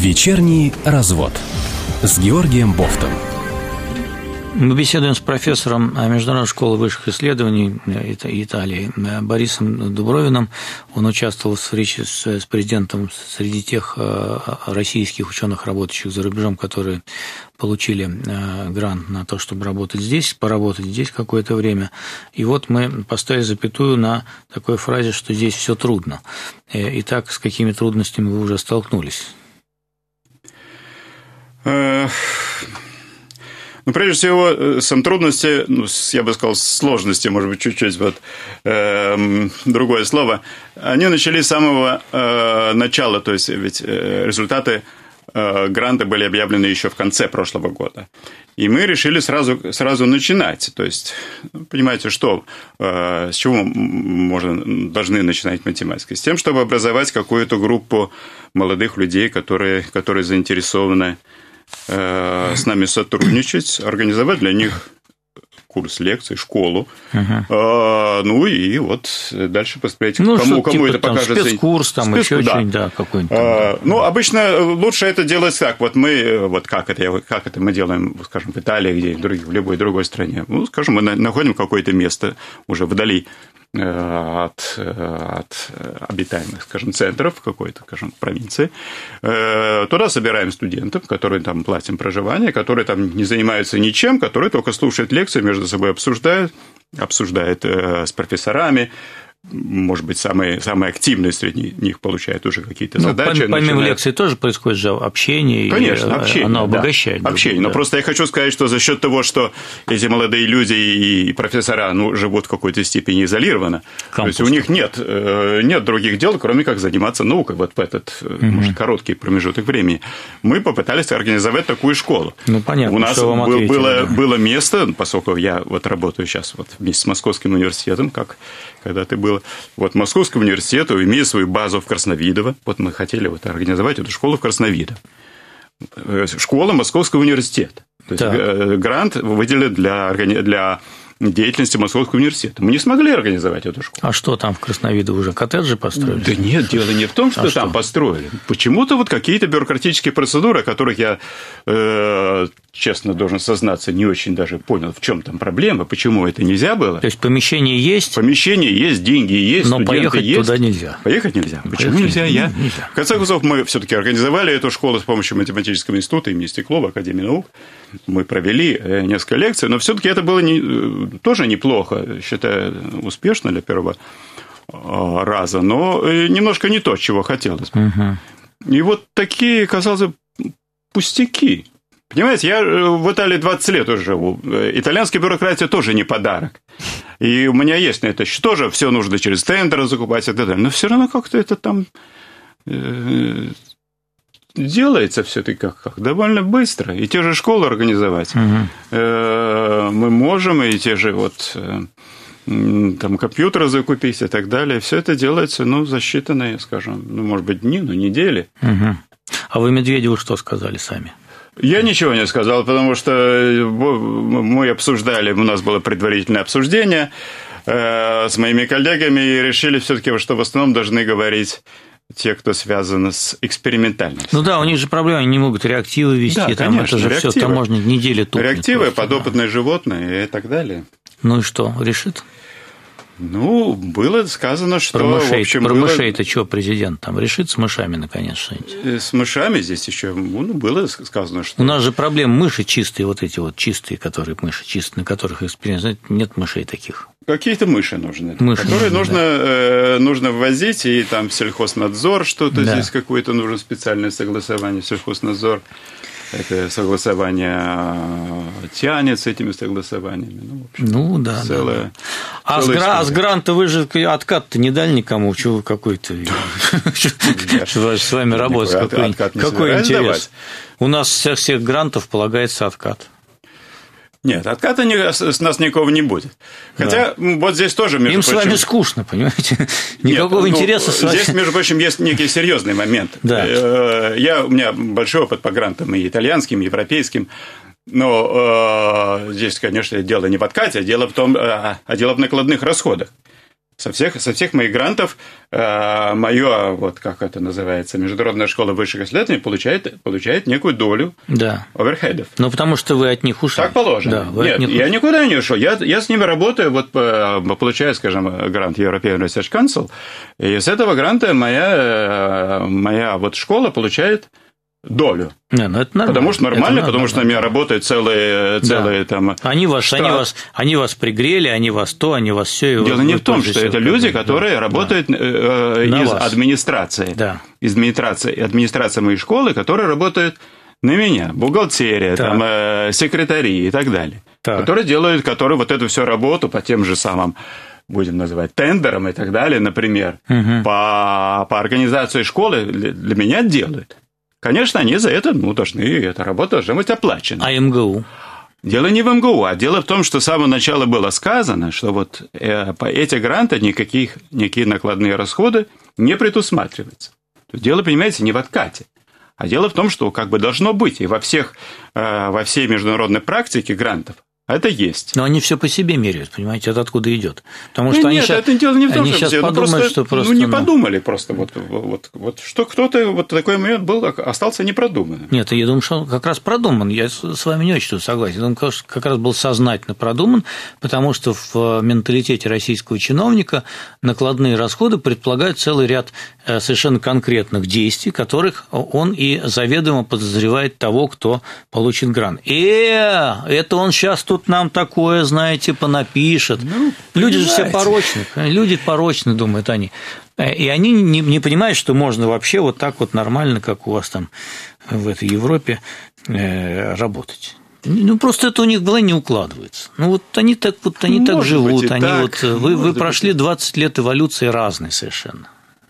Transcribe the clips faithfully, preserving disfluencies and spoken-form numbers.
Вечерний развод с Георгием Бофтом. Мы беседуем с профессором Международной школы высших исследований Италии Борисом Дубровиным. Он участвовал в встрече с президентом среди тех российских ученых, работающих за рубежом, которые получили грант на то, чтобы работать здесь, поработать здесь какое-то время. И вот мы поставили запятую на такой фразе, что здесь все трудно. Итак, с какими трудностями вы уже столкнулись? Ну, прежде всего, сам трудности, ну, я бы сказал, сложности, может быть, чуть-чуть вот э, другое слово, они начались с самого э, начала, то есть ведь э, результаты э, гранта были объявлены еще в конце прошлого года. И мы решили сразу, сразу начинать. То есть, понимаете, что, э, с чего можно, должны начинать математику? С тем, чтобы образовать какую-то группу молодых людей, которые, которые заинтересованы с нами сотрудничать, организовать для них курс лекций, школу. Uh-huh. А, ну и вот дальше посмотреть, ну, кому, кому типа, это там, покажется. Спецкурс, там Спецкурс, еще да. что-нибудь, да, какой-нибудь. А, ну, обычно лучше это делать так. Вот мы, вот как это, как это мы делаем, скажем, в Италии, где в, других, в любой другой стране. Ну, скажем, мы находим какое-то место уже вдали от, от обитаемых, скажем, центров какой-то, скажем, провинции. Туда собираем студентов, которые там платим проживание, которые там не занимаются ничем, которые только слушают лекции, между собой обсуждают, обсуждают с профессорами. Может быть, самые, самые активные среди них получают уже какие-то ну, задачи. Помимо начинают... лекций тоже происходит же общение, Конечно, и общение, оно обогащает. Да, общение. Да. Но просто я хочу сказать, что за счет того, что эти молодые люди и профессора ну, живут в какой-то степени изолированно, Кампус. То есть у них нет, нет других дел, кроме как заниматься наукой вот в этот угу. может, короткий промежуток времени. Мы попытались организовать такую школу. Ну, понятно, у нас что вам был, ответили, было, да. было место, поскольку я вот работаю сейчас вот вместе с Московским университетом, как когда ты был. Вот Московскому университету, имея свою базу в Красновидово, вот мы хотели вот организовать эту школу в Красновидово. Школа Московского университета. То есть да. грант выделен для, для деятельности Московского университета. Мы не смогли организовать эту школу. А что там в Красновидово уже? Коттеджи построили? Да нет, дело не в том, что а там что? построили. Почему-то вот какие-то бюрократические процедуры, о которых я, э, честно должен сознаться, не очень даже понял, в чем там проблема, почему это нельзя было. То есть помещение есть? Помещение есть, деньги есть, но студенты поехать есть. туда нельзя. Поехать нельзя. Поехать Почему нельзя? нельзя? Я... нельзя. В конце концов, мы все-таки организовали эту школу с помощью математического института имени Стеклова, Академии наук. Мы провели несколько лекций, но все-таки это было не... тоже неплохо, считаю, успешно для первого раза, но немножко не то, чего хотелось. Угу. И вот такие, казалось бы, пустяки. Понимаете, я в Италии двадцать лет уже живу. Итальянская бюрократия тоже не подарок. И у меня есть на это что же, все нужно через тендеры закупать и так далее. Но все равно как-то это там делается все-таки как, как довольно быстро. И те же школы организовать угу. мы можем, и те же вот там компьютеры закупить и так далее. Все это делается, ну, за считанные, скажем, ну, может быть, дни, но недели. Угу. А вы Медведеву что сказали сами? Я ничего не сказал, потому что мы обсуждали, у нас было предварительное обсуждение с моими коллегами, и решили все-таки, что в основном должны говорить те, кто связаны с экспериментальностью. Ну да, у них же проблемы, они не могут реактивы вести, да, там конечно, это же реактивы. Все таможня недели тухнет. Реактивы, просто, подопытные да. животные и так далее. Ну и что, решит? Ну, было сказано, что... Про мышей, в общем, про было... мышей-то что президент там решит с мышами, наконец, что-нибудь? С мышами здесь еще ну, было сказано, что... У нас же проблема мыши чистые, вот эти вот чистые, которые мыши чистые, на которых эксперимент, нет мышей таких. Какие-то мыши нужны, мыши которые нужны, нужно, да. э, нужно ввозить, и там сельхознадзор, что-то да. здесь какое-то нужно специальное согласование, сельхознадзор. Это согласование тянет с этими согласованиями. Ну, в общем, ну да. Целая, да. А, целая с гра- а с гранта вы же откат-то не дали никому, чего вы какой-то. С вами работать какой интерес. У нас всех всех грантов полагается откат. Нет, отката не, с нас никого не будет. Хотя да. вот здесь тоже, между Им прочим... с вами скучно, понимаете? Никакого Нет, интереса ну, с вами... Здесь, между прочим, есть некий серьезный момент. Да. Я, у меня большой опыт по грантам и итальянским, и европейским. Но э, здесь, конечно, дело не в откате, а дело в том, а дело в накладных расходах. Со всех, со всех моих грантов э, мое, вот как это называется, Международная школа высших исследований получает, получает некую долю да. оверхедов. Ну, потому что вы от них ушли. Так положено. Да, Нет, я никуда не ушел. Я, я с ними работаю, вот получаю, скажем, грант European Research Council, и с этого гранта моя, моя вот школа получает долю. Не, ну это нормально. Потому что нормально, это потому что на меня работают целые, целые да. там. Они вас, они, вас, они вас пригрели, они вас то, они вас все. Дело не в том, что это люди, которые да. работают да. из вас. администрации. Да. Из администрации, администрации моей школы, которые работают на меня. Бухгалтерия, там, э, секретари и так далее. Так. Которые делают, которые вот эту всю работу по тем же самым, будем называть, тендерам и так далее, например, угу. по, по организации школы для меня делают. Конечно, они за это, ну, должны, эта работа должна быть оплачена. А эм гэ у? Дело не в эм гэ у, а дело в том, что с самого начала было сказано, что вот э, по эти гранты никаких, никакие накладные расходы не предусматриваются. Дело, понимаете, не в откате, а дело в том, что как бы должно быть, и во, всех, э, во всей международной практике грантов это есть. Но они все по себе меряют, понимаете, это откуда идет. Потому ну, что нет, они сейчас, это дело не в том, они что сейчас все, подумают, ну, просто, что просто... Ну, не ну... подумали просто. Вот, вот, вот, что кто-то, вот такой момент был, остался непродуманным. Нет, я думаю, что он как раз продуман. Я с вами не очень согласен. Я думаю, что как раз был сознательно продуман, потому что в менталитете российского чиновника накладные расходы предполагают целый ряд совершенно конкретных действий, которых он и заведомо подозревает того, кто получит грант. Э, это он сейчас тут нам такое, знаете, понапишет. Ну, люди же все порочны, люди порочны, думают они. И они не, не понимают, что можно вообще вот так вот нормально, как у вас там в этой Европе, э, работать. Ну, просто это у них в голове не укладывается. Ну, вот они так, вот, они может так живут. Быть, они так, вот, вы, вы прошли двадцать лет эволюции разной совершенно.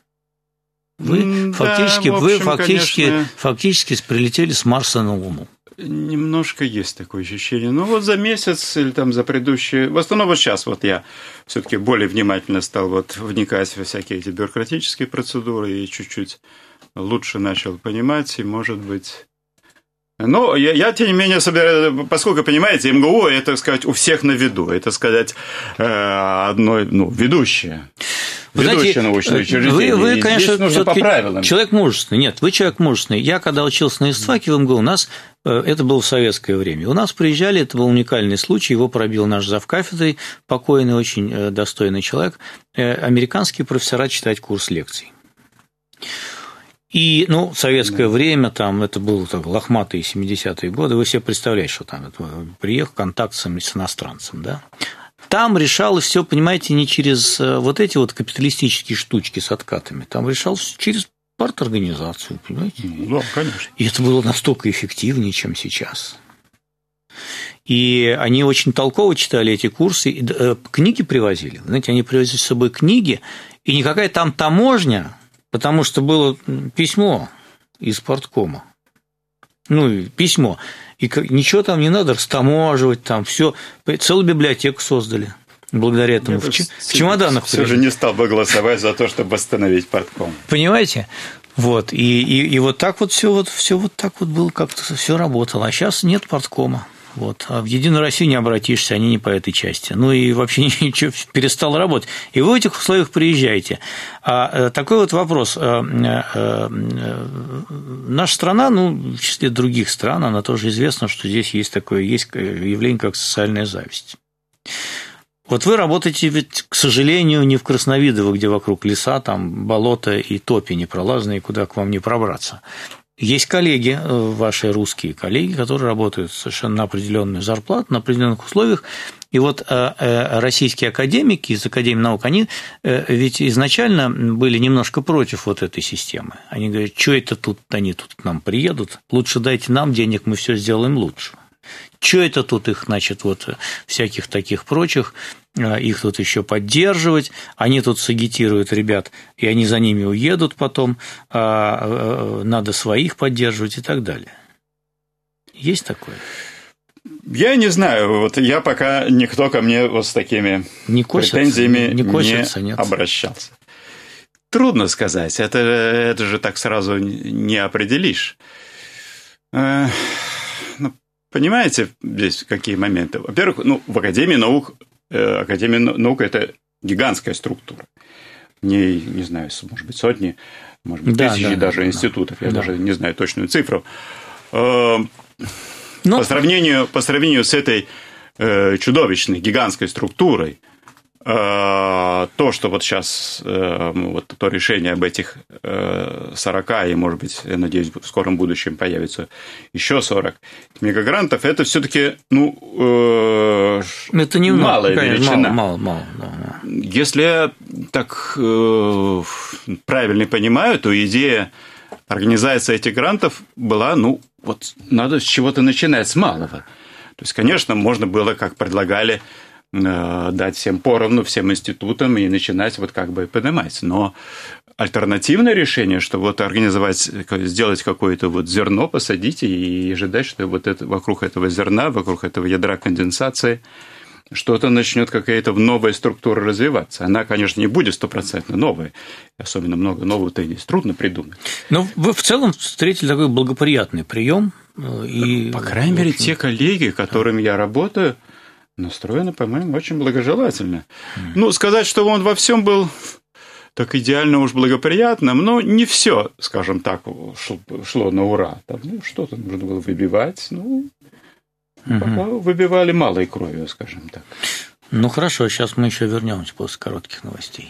Вы, да, фактически, общем, вы фактически, конечно... фактически прилетели с Марса на Луну. Немножко есть такое ощущение. Ну, вот за месяц или там за предыдущие... В основном вот сейчас вот я все-таки более внимательно стал вот вникать во всякие эти бюрократические процедуры и чуть-чуть лучше начал понимать, и, может быть... Но я, я, тем не менее, собираю, поскольку, понимаете, эм гэ у – это, так сказать, у всех на виду, это, сказать, одно, ну, ведущее. Ведущее научное учреждение. Вы, вы конечно, нужно по правилам. Человек мужественный. Нет, вы человек мужественный. Я, когда учился на ИСТФАКе в эм гэ у, у нас, это было в советское время, у нас приезжали, это был уникальный случай, его пробил наш завкафедрой, покойный, очень достойный человек, американские профессора читать курс лекций. И, ну, в советское да. время, там, это было так, лохматые семидесятые годы, вы себе представляете, что там это, приехал контакт с иностранцем, да. Там решалось все, понимаете, не через вот эти вот капиталистические штучки с откатами, там решалось через парторганизацию, понимаете? Да, конечно. И это было настолько эффективнее, чем сейчас. И они очень толково читали эти курсы, и книги привозили. Знаете, они привозили с собой книги, и никакая там таможня, потому что было письмо из парткома. Ну, письмо. И ничего там не надо растаможивать, там все. Целую библиотеку создали благодаря этому. Я в, ч... в чемоданах. Все же не стал бы голосовать за то, чтобы остановить партком. Понимаете? Вот. И, и, и вот так вот все вот, все вот так вот было, как-то все работало. А сейчас нет парткома. Вот. А в Единую Россию не обратишься, они не по этой части. Ну и вообще ничего, перестало работать. И вы в этих условиях приезжаете. А такой вот вопрос. Наша страна, ну, в числе других стран, она тоже известна, что здесь есть такое есть явление, как социальная зависть. Вот вы работаете, ведь, к сожалению, не в Красновидово, где вокруг леса, там болота и топи непролазные, куда к вам не пробраться. Есть коллеги, ваши русские коллеги, которые работают совершенно на определенную зарплату, на определенных условиях. И вот российские академики из Академии наук, они ведь изначально были немножко против вот этой системы. Они говорят, что это тут, они тут к нам приедут, лучше дайте нам денег, мы все сделаем лучше. Что это тут их, значит, вот всяких таких прочих, их тут еще поддерживать, они тут сагитируют ребят, и они за ними уедут потом, а надо своих поддерживать и так далее. Есть такое? Я не знаю, вот я пока никто ко мне вот с такими не косится, претензиями не, косится, не обращался. Трудно сказать, это, это же так сразу не определишь. Понимаете, здесь какие моменты? Во-первых, ну, в Академии наук, Академия наук – это гигантская структура. В ней, не знаю, может быть, сотни, может быть, да, тысячи да, даже да, институтов, я да. даже не знаю точную цифру. Но... По сравнению, по сравнению с этой э, чудовищной, гигантской структурой, э, то, что вот сейчас, э, вот то решение об этих э, сорока, и, может быть, я надеюсь, в скором будущем появится еще сорок мегагрантов, это все-таки, ну, э, это не малая конечно, величина. Мало, мало, мало, да. Если я так э, правильно понимаю, то идея организации этих грантов была, ну, вот надо с чего-то начинать, с малого. То есть, конечно, можно было, как предлагали, дать всем поровну, всем институтам и начинать вот как бы поднимать. Но альтернативное решение, что вот организовать, сделать какое-то вот зерно, посадить и ожидать, что вот это, вокруг этого зерна, вокруг этого ядра конденсации что-то начнет какая-то новая структура развиваться. Она, конечно, не будет стопроцентно новой. Особенно много нового-то здесь трудно придумать. Но вы в целом встретили такой благоприятный прием. И... По крайней мере, те коллеги, которыми я работаю, настроены, по-моему, очень благожелательно. Mm. Ну, сказать, что он во всем был так идеально уж благоприятным, но не все, скажем так, шло на ура. Там, ну, что-то нужно было выбивать, ну... Угу. Пока выбивали малой кровью, скажем так. Ну хорошо, сейчас мы еще вернемся после коротких новостей.